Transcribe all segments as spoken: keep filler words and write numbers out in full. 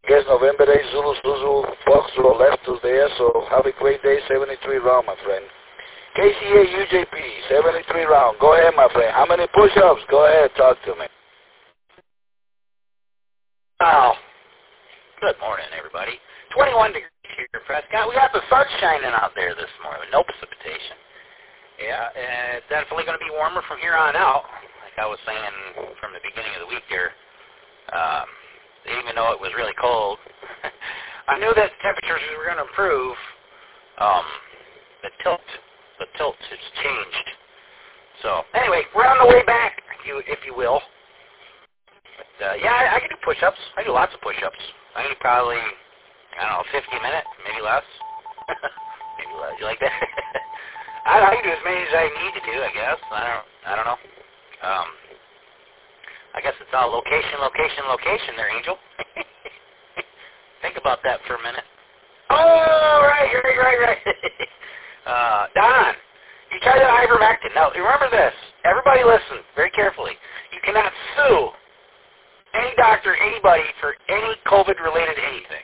guess November eighth, Zulu, Zulu, Foxtrot left us there, so have a great day, seventy-three round, my friend. K C A U J P, seventy-three round. Go ahead, my friend. How many push-ups? Go ahead, talk to me. Oh, good morning, everybody. twenty-one degrees here in Prescott. We got the sun shining out there this morning, no precipitation. Yeah, and it's definitely going to be warmer from here on out. Like I was saying from the beginning of the week here, um, even though it was really cold, I knew that temperatures were going to improve. Um, the tilt, the tilt has changed. So anyway, we're on the way back, if you, if you will. But, uh, yeah, I, I can do push-ups. I do lots of push-ups. I do probably, I don't know, fifty minutes, maybe less. Maybe less. You like that? I, I can do as many as I need to do, I guess. I don't, I don't know. Um, I guess it's all location, location, location there, Angel. Think about that for a minute. Oh, right, right, right, right. uh, Don, you tried the ivermectin. Now, remember this. Everybody listen very carefully. You cannot sue any doctor, anybody, for any COVID-related anything.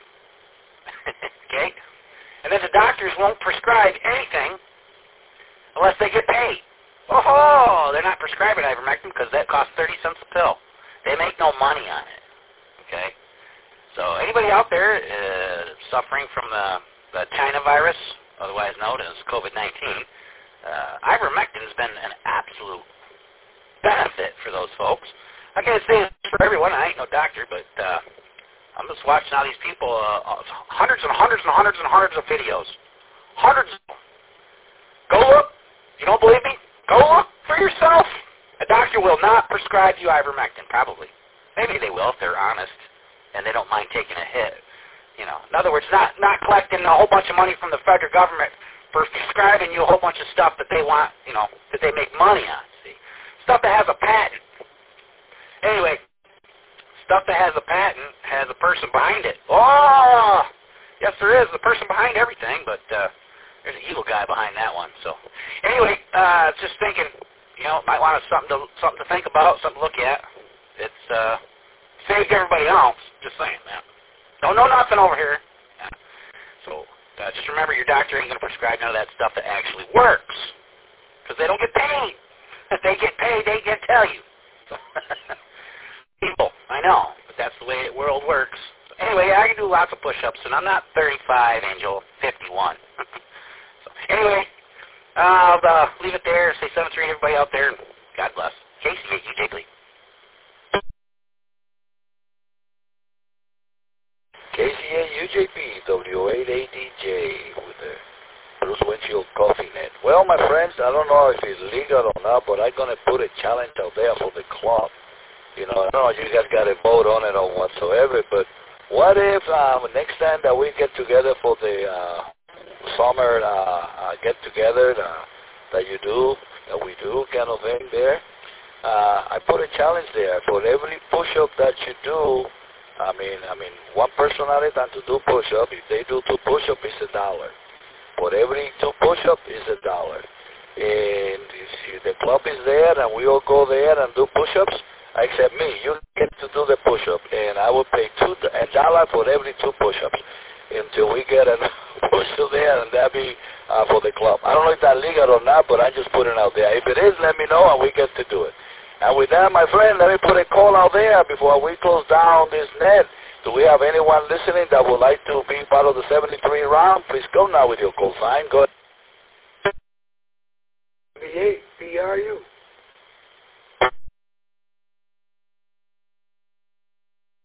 Okay? And then the doctors won't prescribe anything unless they get paid. Oh, they're not prescribing ivermectin because that costs thirty cents a pill. They make no money on it. Okay? So anybody out there uh, suffering from the, the China virus, otherwise known as COVID nineteen, uh, ivermectin has been an absolute benefit for those folks. I can't say it's for everyone. I ain't no doctor, but uh, I'm just watching all these people, uh, hundreds and hundreds and hundreds and hundreds of videos. Hundreds of them. Go look. You don't believe me? Go look for yourself. A doctor will not prescribe you ivermectin, probably. Maybe they will if they're honest and they don't mind taking a hit. You know, in other words, not, not collecting a whole bunch of money from the federal government for prescribing you a whole bunch of stuff that they want, you know, that they make money on, see. Stuff that has a patent. Anyway, stuff that has a patent has a person behind it. Oh, yes, there is a person behind everything, but uh, there's an evil guy behind that one. So, anyway, uh, just thinking, you know, might want something to something to think about, something to look at. It's uh, saved everybody else. Just saying, man. Don't know nothing over here. Yeah. So, uh, just remember, your doctor ain't going to prescribe none of that stuff that actually works, because they don't get paid. If they get paid, they can tell you. People, I know, but that's the way the world works. So anyway, I can do lots of push-ups, and I'm not thirty-five, Angel, fifty-one. So anyway, I'll uh, leave it there. Say seven three, everybody out there, and God bless. K C A U J P. K C A U J P, W eight A D J, with the Bruce Winfield Coffee Net. Well, my friends, I don't know if it's legal or not, but I'm going to put a challenge out there for the club. You know, I don't know if you guys got a vote on it or whatsoever, but what if um, next time that we get together for the uh, summer uh, uh, get-together uh, that you do, that we do kind of thing there, uh, I put a challenge there. For every push-up that you do, I mean, I mean, one person at it and to do push-up, if they do two push-up, it's a dollar. For every two push-up, is a dollar. And if the club is there and we all go there and do push-ups, except me, you get to do the push-up, and I will pay two a dollar for every two push-ups until we get a push-up there, and that be uh, for the club. I don't know if that's legal or not, but I'm just putting it out there. If it is, let me know, and we get to do it. And with that, my friend, let me put a call out there before we close down this net. Do we have anyone listening that would like to be part of the seventy-three round? Please go now with your call sign. Go ahead. B eight, B R U.